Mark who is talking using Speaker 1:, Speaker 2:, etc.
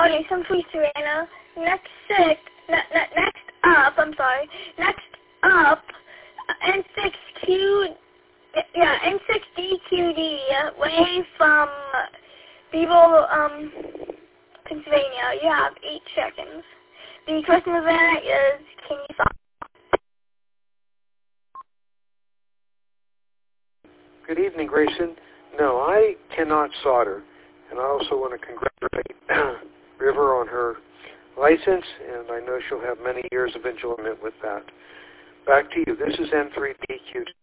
Speaker 1: Okay, some free Serena. Next up, N6DQD, way from Beeble, Pennsylvania. You have 8 seconds. The question of that is, can you solve?
Speaker 2: Good evening, Grayson. No, I cannot solder, and I also want to congratulate River on her license, and I know she'll have many years of enjoyment with that. Back to you. This is N3DQ.